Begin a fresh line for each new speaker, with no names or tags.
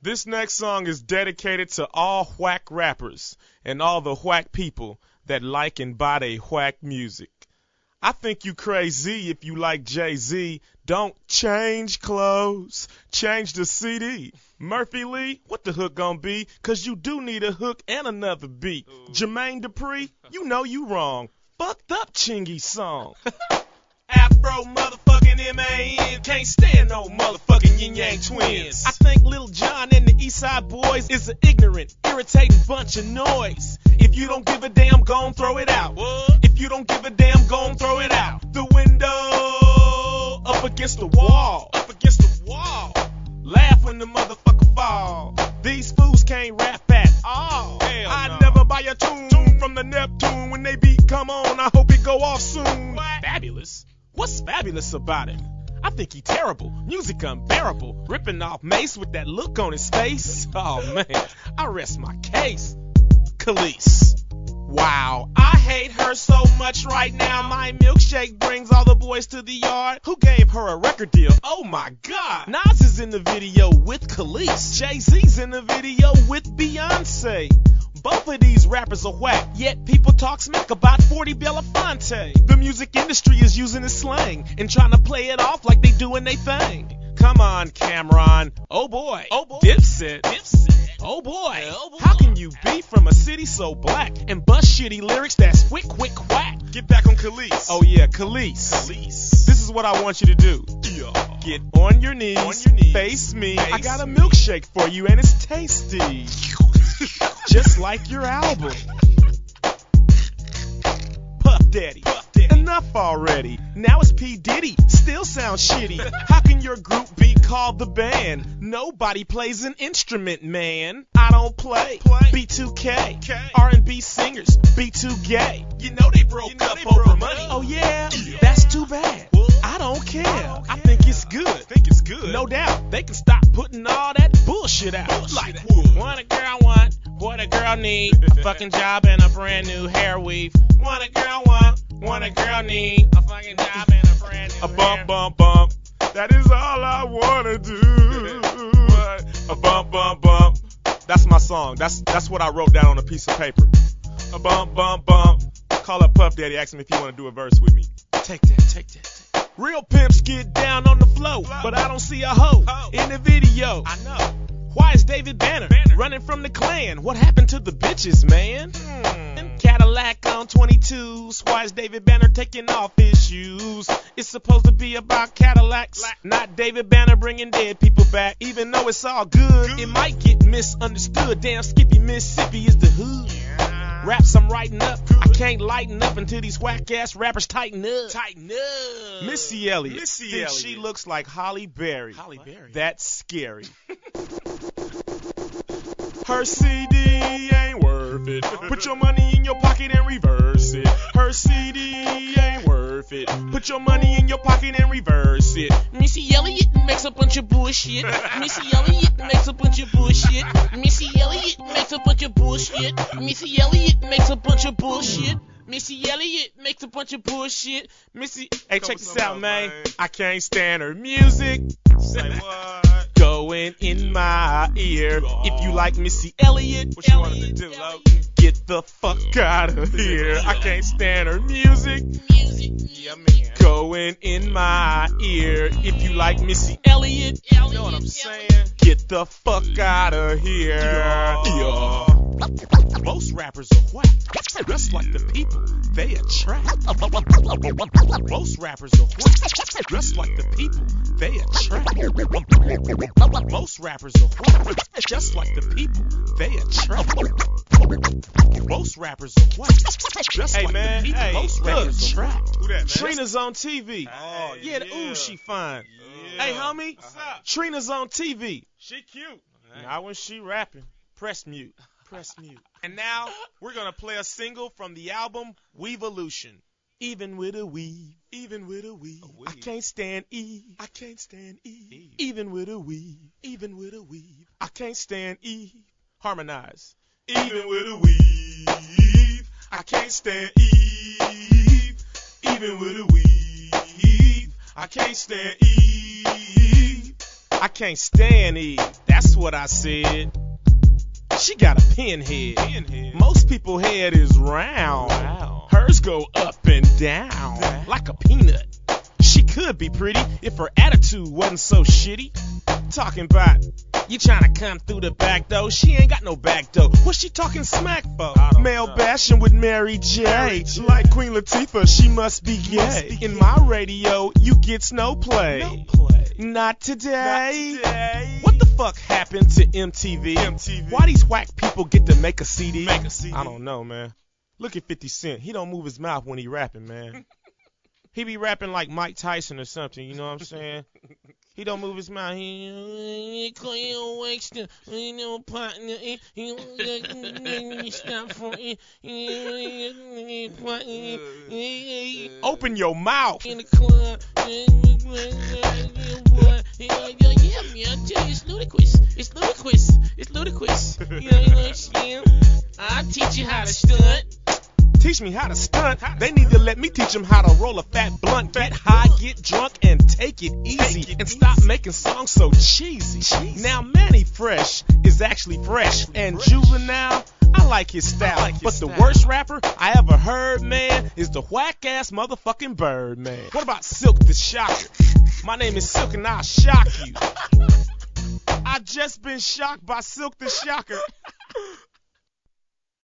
This next song is dedicated to all whack rappers and all the whack people that like and buy they whack music. I think you crazy if you like Jay-Z. Don't change clothes, change the CD. Murphy Lee, what the hook gonna be? 'Cause you do need a hook and another beat. Jermaine Dupri, you know you wrong. Fucked up Chingy song. Afro motherfucking M.A.N. Can't stand no motherfucking Yin Yang Twins. I think Lil Jon and the Eastside Boys is an ignorant, irritating bunch of noise. If you don't give a damn, gon' throw it out. If you don't give a damn, gon' throw it out. The window up against the wall. Up against the wall. Laugh when the motherfucker fall. These fools can't rap at all. I never buy a tune from the Neptune. When they beat come on, I hope it go off soon. Fabulous? What's fabulous about it? I think he terrible, music unbearable, ripping off Mace with that look on his face. Oh man, I rest my case. Khalees. Wow, I hate her so much right now. My milkshake brings all the boys to the yard. Who gave her a record deal? Oh my God. Nas is in the video with Khalees. Jay-Z's in the video with Beyonce. Both of these rappers are whack, yet people talk smack about 40 Belafonte. The music industry is using this slang and trying to play it off like they doing they thing. Come on, Cameron. Oh boy. Oh boy. Dipset. Oh boy. How can you be from a city so black and bust shitty lyrics that's quick, whack? Get back on Khalees. Oh yeah, Khalees. This is what I want you to do. Get on your knees, face me. I got a milkshake for you and it's tasty. Just like your album. Puff Daddy. Enough already. Now it's P. Diddy. Still sounds shitty. How can your group be called the band? Nobody plays an instrument, man. I don't play. B2K. R&B singers. Be too gay. You know they broke up over money. Oh yeah? That's too bad. I don't care. I think it's good. No doubt. They can stop putting all that bullshit out. Like what a girl want, what a girl need. A fucking job and a brand new hair weave. What a girl want, what a girl need. A fucking job and a brand new hair. Bump. That is all I wanna do. A bump. That's my song. That's what I wrote down on a piece of paper. A bump. Call up Puff Daddy, ask him if he wanna do a verse with me. Take that. Real pimps get down on the floor, but I don't see a hoe in the video. I know. Why is David Banner running from the Klan? What happened to the bitches, man? Cadillac on 22s. Why is David Banner taking off his shoes? It's supposed to be about Cadillacs, not David Banner bringing dead people back. Even though it's all good, it might get misunderstood. Damn, Skippy, Mississippi is the hood. Raps I'm writing up, I can't lighten up until these whack-ass rappers tighten up. Missy Elliott. Thinks she looks like Halle Berry. That's scary. Her CD ain't worth it. Put your money in your pocket and reverse it. Her CD ain't worth it. Put your money in your pocket and reverse it.
Missy Elliott makes a bunch of bullshit. Missy Elliott makes a bunch of bullshit. Missy Elliott makes a bunch of bullshit. Missy Elliott makes a bunch of bullshit. Missy Elliott makes a bunch of bullshit. Missy, hey, check this out, man. I can't stand her music.
Say what?
Going in my ear. If you like Missy Elliott,
What you want to do, Lo?
get the fuck out of here. I can't stand her music.
Yeah, man.
Going in my ear. If you like Missy Elliott,
You know what I'm saying?
get the fuck out of here. Yeah. Most rappers are whack, just like the people they attract. Most rappers are whack, just like the people they attract. Most rappers are whack, just like the people they attract. Most rappers are whack, just like the people most rappers attract.
Who that, man?
Trina's on TV.
Oh,
Yeah, ooh, she fine.
Yeah.
Hey, homie,
What's up?
Trina's on TV.
She cute.
Not when she rapping. Press mute. And now we're gonna play a single from the album Weevolution. Even with a weave, I can't stand Eve. Even with a weave, I can't stand Eve. Harmonize.
Even with a weave, I can't stand Eve. Even with a weave, I can't stand Eve.
I can't stand Eve. That's
Here's what I said. She got a pinhead. Most people's head is round. Hers go up and down like a peanut. She could be pretty if her attitude wasn't so shitty. Talking about you trying to come through the back door. She ain't got no back door. What's she talking smack for? Male bashing with Mary J. Like Queen Latifah, she must be gay. In my radio, you gets no play. Not today. What the fuck happened to MTV? Why these whack people get to make a CD? I don't know, man. Look at 50 Cent. He don't move his mouth when he rapping, man. He be rapping like Mike Tyson or something, you know what I'm saying? He don't move his mouth. Open your mouth.
In the club, yeah, man, I tell you, it's ludicrous. It's ludicrous. You know what I'm saying? I'll teach you how to stunt.
Teach me how to stunt. They need to let me teach them how to roll a fat blunt, get high, get drunk, and take it easy. And stop making songs so cheesy. Now Manny Fresh is actually fresh. And Juvenile, I like his style. But the worst rapper I ever heard, man, is the whack-ass motherfucking Bird, man. What about Silk the Shocker? My name is Silk and I'll shock you. I just been shocked by Silk the Shocker.